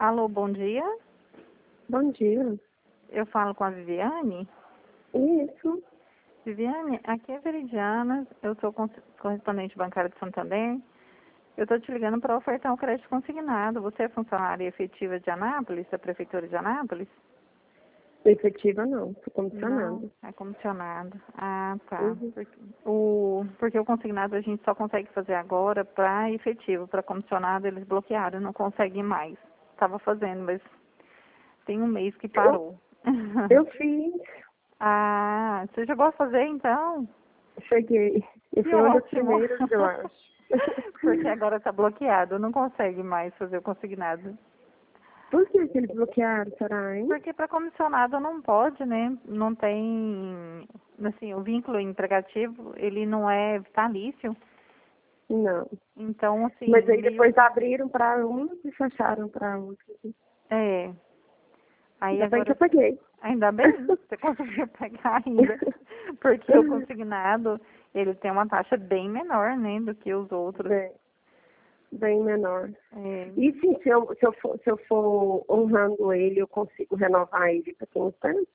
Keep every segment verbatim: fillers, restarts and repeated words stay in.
Alô, bom dia. Bom dia. Eu falo com a Viviane. Isso. Viviane, aqui é Veridiana, eu sou cons- correspondente bancária de Santander. Eu estou te ligando para ofertar um crédito consignado. Você é funcionária efetiva de Anápolis, da Prefeitura de Anápolis? Efetiva não, sou Não, comissionado. é comissionado. Ah, tá. Uhum. Porque o, porque o consignado a gente só consegue fazer agora para efetivo, para comissionado eles bloquearam, não conseguem mais. Estava fazendo, mas tem um mês que Eu, parou. eu fiz, Ah, você chegou a fazer então? cheguei. Eu Que fui uma das ótimo. primeiras, eu acho. Porque agora está bloqueado, não consegue mais fazer o consignado. Por que que eles bloquearam, será, hein? Porque para comissionado não pode, né? Não tem, assim, o vínculo empregatívo, ele não é vitalício. Não. Então, assim, Mas aí meio, depois abriram para uns e fecharam para outros. é, aí Ainda bem que eu agora, peguei. ainda bem, você conseguiu pegar ainda. Porque o consignado, ele tem uma taxa bem menor, né, do que os outros. bem, bem menor. É, E sim, se eu, se, eu for, se eu for honrando ele, eu consigo renovar ele para quem instante?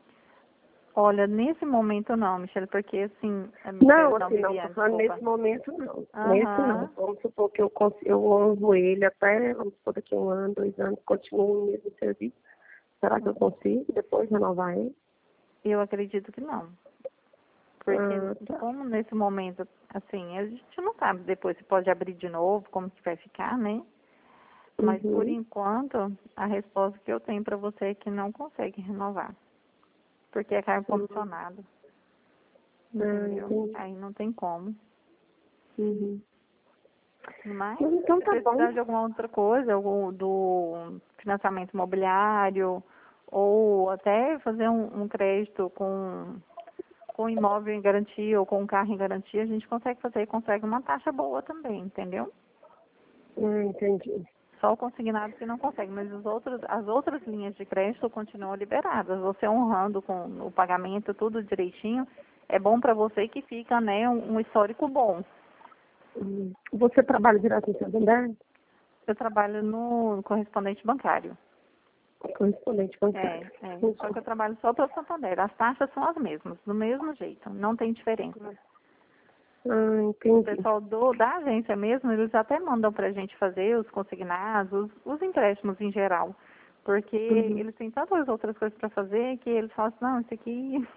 olha, nesse momento não, Michelle, porque assim, é, Não, perdão, assim, não, tô Viviane, falando desculpa. nesse momento não. Nesse não. Aham, Vamos supor que eu, cons- eu honro ele até, vamos supor, daqui a um ano, dois anos, continuo no mesmo serviço. Será que eu consigo depois renovar ele? eu acredito que não. Porque Ah, tá. como nesse momento, assim, a gente não sabe depois se pode abrir de novo, como que vai ficar, né? Mas por Uhum. enquanto, a resposta que eu tenho para você é que não consegue renovar. Porque é cargo Uhum. comissionado, Ah, entendeu? entendi. Aí não tem como. Uhum. Mas Mas então se tá bom. precisar de alguma outra coisa, algum do financiamento imobiliário, ou até fazer um, um crédito com, com imóvel em garantia ou com um carro em garantia, a gente consegue fazer e consegue uma taxa boa também, entendeu? Ah, entendi. Só o consignado que não consegue, mas os outros, as outras linhas de crédito continuam liberadas. Você honrando com o pagamento, tudo direitinho, é bom para você que fica, né, um, um histórico bom. Uhum. Você trabalha direto em Santander? Eu trabalho no correspondente bancário. Correspondente É, bancário. é. Só que Entendi. eu trabalho só para o Santander. As taxas são as mesmas, do mesmo jeito, não tem diferença. Ah, O entendi. pessoal do, da agência mesmo, eles até mandam para a gente fazer os consignados, os, os empréstimos em geral. Porque Uhum. eles têm tantas outras coisas para fazer que eles falam assim, não, isso aqui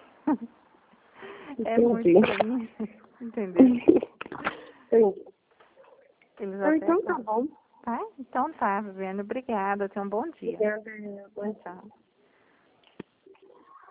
é muito Entendi. para mim, entendeu? Entendi. Eles Ah, até então tá falam, bom. tá? Então tá, Viviane, obrigada, tenha um bom dia. Obrigada. Bom Tchau, dia. tchau.